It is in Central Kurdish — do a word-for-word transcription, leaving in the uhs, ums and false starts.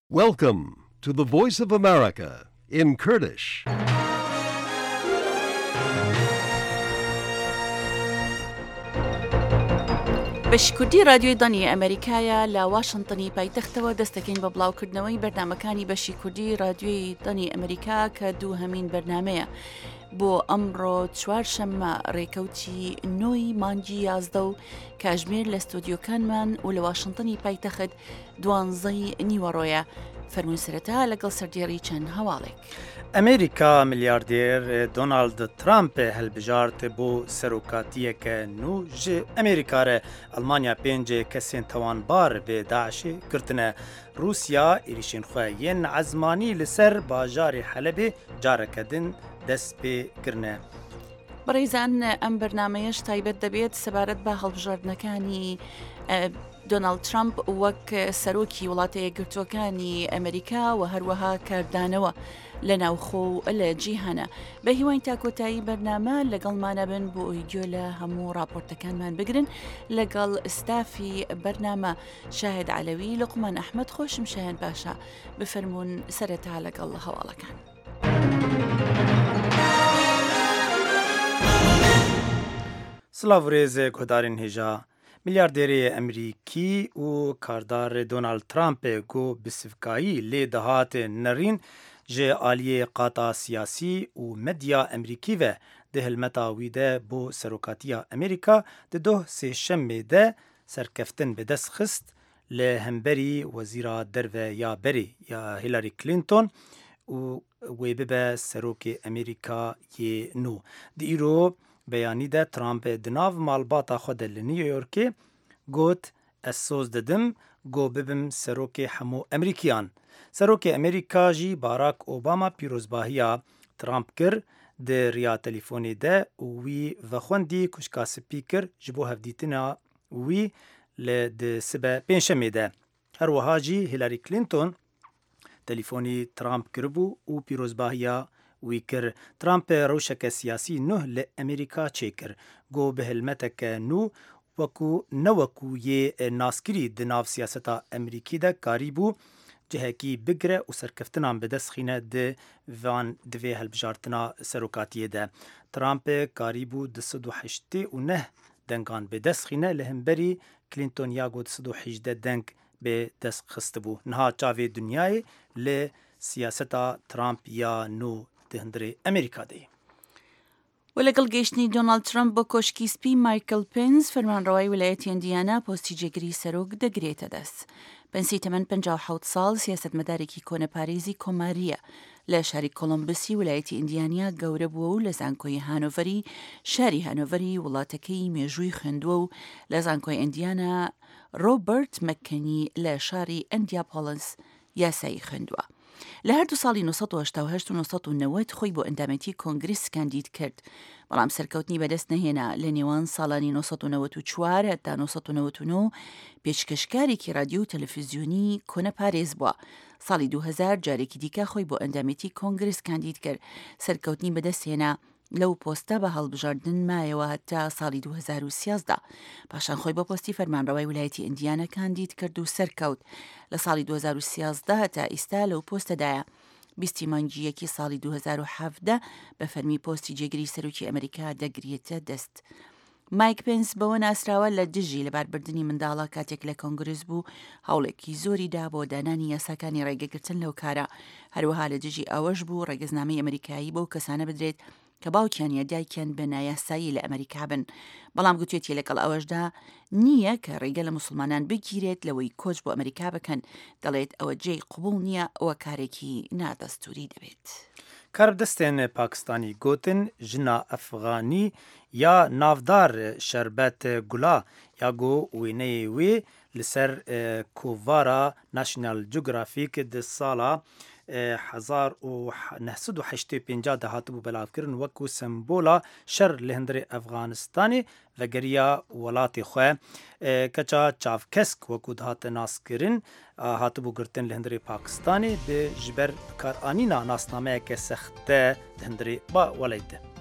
Welcome to the Voice of America in Kurdish. بەشکردی رادیۆی دانی ئەمریکایە لە واشنتنی پایتەختەوە دەستەکەین بە بڵاوکردنەوەی بەرنامەکانی بەشی کوردی رادیۆی دانی ئەمریکا کە دوو هەمین بەرنمەیە بۆ ئەمڕۆ چوارشەممە ڕێکەوتی نۆی مانگی یازدە و کاژمێر لە ستۆدیۆکانمان و لە واشنتنی پایتەخت دوانزەی نیوەڕۆیە. فەرمووی سەرەتا لەگەڵ سەردێڕی چەند هەواڵێک. ئەمریکا میلیاردێر دۆنالد ترامپ هەلبژارد بۆ سەرۆکاتیەکە نو ji ئەمریکارە ئەلمانیا پێنج کەسێن تەوانبار بێ داعشێ کردنە رووسیا ئێریشên xwe yên ezmanî li ser bajarê Helebê carekedin dest pê kirine. بەڕێزان ئەم بەرنمەیەش تایبەت دەبێت سەبارەت بە هەڵبژاردنەکانی دۆنالد ترامپ وەک سەرۆکی وڵاتە یەکگرتووەکانی ئەمریکا و هەروەها کاردانەوە لە ناوخۆ لە جیهانە. بە هیوای تاکۆتایی بەرنامە لەگەڵمانە بن بۆ ئۆیدیۆ لە هەموو راپۆرتەکانمان بگرن لەگەڵ ستافی بەرنامە شاهد علەوی لقمان ئەحمەد. خۆشم شایان باشە بفەرمونون سەرەتا لەگەڵ هەواڵەکان. سلااوێز کۆدارین هێژا میلیاردێرê ئەمریکی û کاردار دۆنالد ترامپê got bi sivkayî lê dihat nerîn ji aliyê qata siyasî û medya Emerîkî ve di hilmeta wî de bo serokatiya Amerîka di doh sêşemê de serkeftin bi dest xist li hemberî wezîra derve ya berê ya Hillary Clinton û wê bibe serokê Amerîkayê nû. Di îro beyanî de Trump di nav malbata xwe de li New Yorkê got ez soz didim got bibim serokê hemû Emerîkiyan. Serokê Amerîka jî Barack Obama pîrozbahiya Trump kir di riya telîfonê de û wî vexwendî kuşka spî kir ji bo hevdîtina wî li di sibe pênşemê de. Her wiha jî Hillary Clinton telîfonî Trump kiribû û pîrozbahiya wî kir. Trump rewşeke siyasî nuh li Amerîka çêkir. Got bi hilmeteke nû wekû newekû yê naskirî di nav siyaseta Amerîkî de karî bû cihekî bigire û serkeftinan bi dest xîne di van di vê helbijartina serokatiyê de. Trump karî bû di sed û heştê û neh dengan bi dest xîne li hemberî Clinton ya got sed û hêjdeh deng bi dest xistibû. Niha çavê dunyayê li siyaseta Trump ya nû di hundirê Amerîka de. و لەگەڵ گەیشتنی دۆنالد ترامپ بۆ کۆشکی سپی مایکل پێنس فەرمانڕەوای ویلایەتی ئیندیانا پۆستی جێگیری سەرۆک دەگرێتە دەست. پەنسی تەمەن پەنجاو و حەوت ساڵ سیاسەتمەدارێکی کۆنەپارێزی کۆماریە لە شاری کۆلۆمبسی ویلایەتی ئیندیانیا گەورە بووە و لە زانکۆی هانۆڤەری شاری هانۆڤەری وڵاتەکەی مێژووی خوێندووە و لە زانکۆی ئیندیانا ڕۆبرت مەککەنی لە شاری ئەندیاپۆڵس یاسایی خوێندووە. لە هەردوو ساڵی نۆ سەد و هەشتا و هەشت و نۆ سەد و نەوەت خۆی بۆ ئەندامەتی کۆنگرس کاندید کرد، بەڵام سەرکەوتنی بەدەست نەهێنا. لە نێوان ساڵانی نۆ سەد و نەوەت و چوار تا نۆ سەد و نەوەت و نۆ پێشکەشکارێکی رادیۆ و تەلەڤیزیۆنی کۆنەپارێز بووە. ساڵی دوو هەزار جارێکی دیکە خۆی بۆ ئەندامەتی کۆنگرس کاندید کرد، سەرکەوتنی بەدەست هێنا. لەو پۆستە بە هەڵبژاردن مایەوە تا ساڵی دوو هەزار و سیازدە. پاشان خۆی بە پۆستی فەرمانڕەوای ویلایەتی ئیندیانە کاندید کرد و سەرکەوت. لە ساڵی دوو هەزار و سیازدە تا ئێستا لەو پۆستەدایە. بیستی مانگی یەکی ساڵی دوو هەزار و هەڤدە بە فەرمی پۆستی جێگیری سەرۆکی ئەمریکا دەگرێتە دەست. مایک پێنس بەوە ناسراوە لە دژی لەباربردنی منداڵە کاتێک لە کۆنگرس بوو هەوڵێکی زۆریدا بۆ دانانی یاساکانی ڕێگەگرتن لەو کارە. هەروەها لە دژی ئەوەش بوو ڕێگەزنامەی ئەمریکایی بۆ کەسانە بدرێت کە باوکیان یا دایکیان بە نایاسایی لە ئەمریکا بن، بەڵام گوتوێتی لەگەڵ ئەوەشدا نییە کە ڕێگە لە مسلمانان بگیرێت لەوەی کۆچ بۆ ئەمریکا بکەن. دەڵێت ئەوە جێی قبول نییە، ئەوە کارێکی نادەستوری دەبێت. کاربدەستێن پاکستانی گوتن ژنا ئەفغانی یا ناودار شەربەت گولا یا گۆ وێنەیە وێ لەسەر کۆڤارە ناشنال جوگرافیک di sala hezar û neh sed û heştê pênca de hatibû belavkirin wekû sembola şer li hundirê Efganistanê vegeriya welatê xwe. Keça çavkesk wekû dihate naskirin hatibû girtin li hundirê Pakistanê bi ji ber bikaranîna nasnameyeke sexte li hundirê ba welê de.